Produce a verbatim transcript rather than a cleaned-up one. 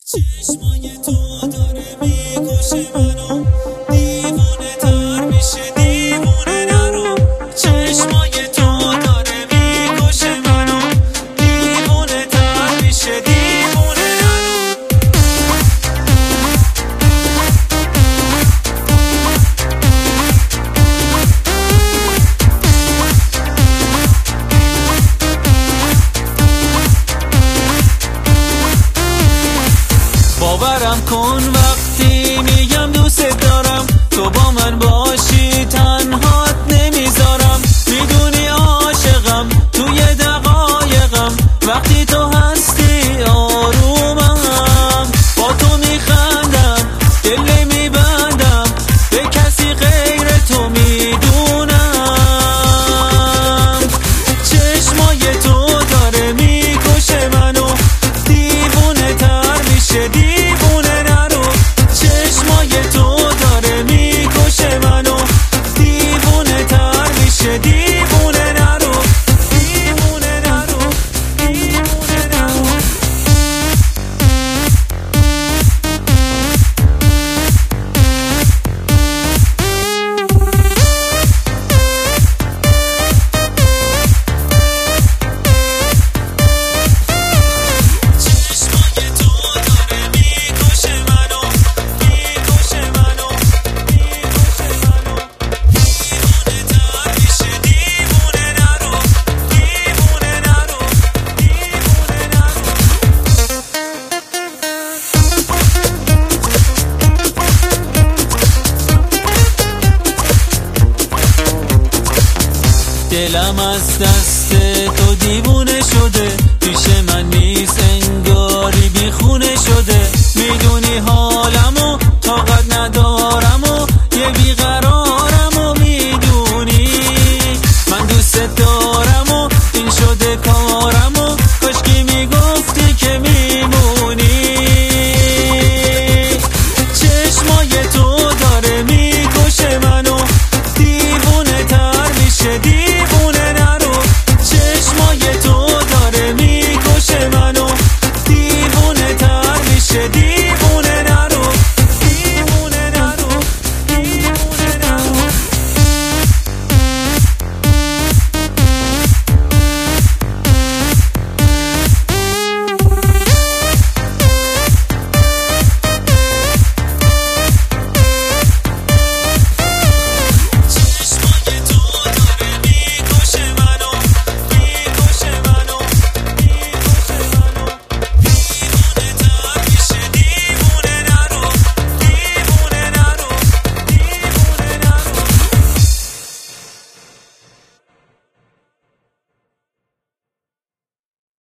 چشمای تو داره میکشه منو، دیوونه تر میشه دیوونه نرو. چشمای تو داره میکشه منو، دیوونه تر میشه دیوونه نرو. باورم کن وقتی میگم دوست دارم، تو با من باشی تنهات نمیذارم. میدونی عاشقم توی دقایقم، وقتی تو هستی آرومم. با تو میخندم دل نمیبندم، به کسی غیر تو میدونم. چشمای تو داره میکشه منو، دیوونه تر میشه دیوونه نرو. چشمای تو داره میکشه منو، دیوونه تر میشه دیوونه نرو. دیوونه نرو، دیوونه نرو. دلم از دست تو دیوونه شده، پیش من نیست انگاری بیخونه شده.